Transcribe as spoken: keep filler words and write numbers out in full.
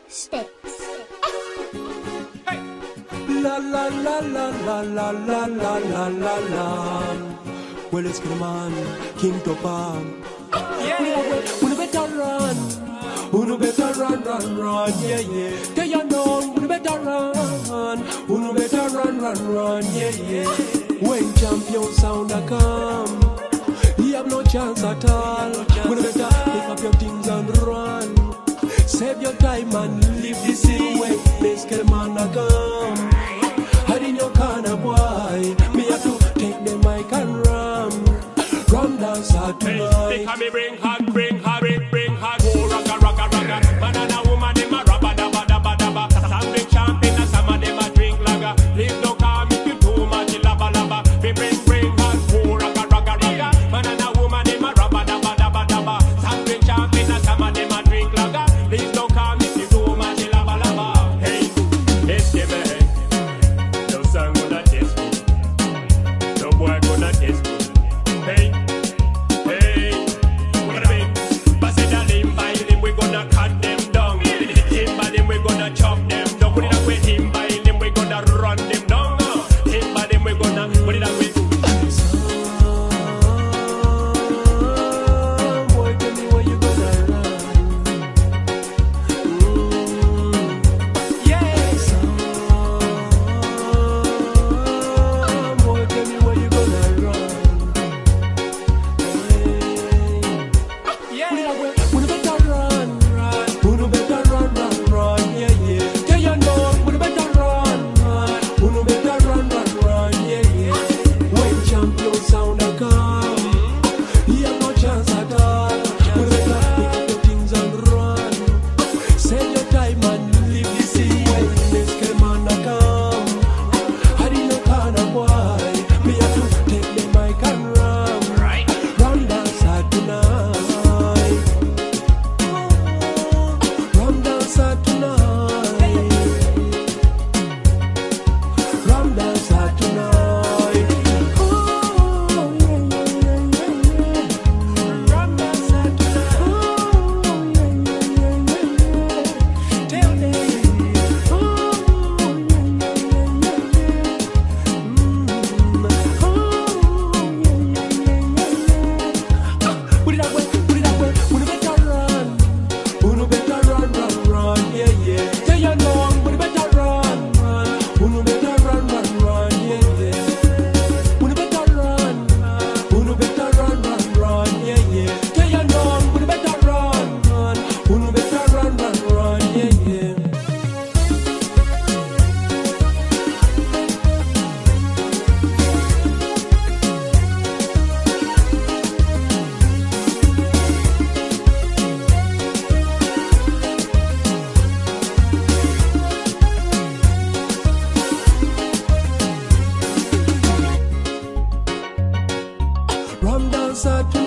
Sticks. La la la la la la la la la la la. Well, it's the man, King Topam. Yeah, we better run. We better run, run, run. Yeah, yeah. Tell you know, we better run. We better run, run, run. Yeah, yeah. When champion sound a come, you have no chance at all. We better pick up your things and run. Save your time and leave the city when this man a come. Hide in your corner, boy. Me have to take the mic and ram. Ram dance hard tonight. Hey, they bring hot, bring hot, bring, bring hot. Oh, ragga, ragga, ragga. Man and a woman, them a rabba, dabba, dabba, dabba. Some big champion and some of them a drink lager. Please don't call me if you too much lava, lava. We bring, bring hot. Oh, ragga, ragga, ragga. Man and a woman, them a rabba, dabba, dabba, dabba. Some big champion and some of them a drink lager. Please don't call me if you too much lava, lava. Hey, let's give it. No song gonna test me. No boy gonna test me. Hey, hey, what a big. But say that limb by limb, we gonna cut them down. Limb by limb, we gonna chop them down. Put it away, limb by limb, we gonna run them down. Limb by limb, we gonna put it away. Boy, tell me where you gonna run. Mm. Yes. Boy, tell me where you gonna run. Yeah. We better run, run. We better run, run, run. Yeah, yeah. Tell you know, we better run, run. We better run, run, run. Yeah, yeah. When champion sound a come, he have no chance at all. We better pick up your things and run. Save your time and leave the city when this man a come. Hide in your corner, boy. Me have to take the mic and ram. Right. Ram dance hard tonight. Ram dance hard tonight. Ram dance hard tonight. Oh, yeah, yeah, yeah, yeah. Ram dance hard tonight. Oh, yeah, yeah, yeah, yeah. Tell me. Oh, yeah, yeah, yeah, yeah. Mm. Oh, yeah, yeah, yeah, yeah. Put it away, put it away. We better run. We better run, run, run. Yeah, yeah. Tell you know, we better run, run. We better run, run, run. Yeah, yeah. We better run. We better run, run, run. Yeah, yeah. Tell you know, we better run, run. We better run, run, run. Yeah, yeah. Ram dance hard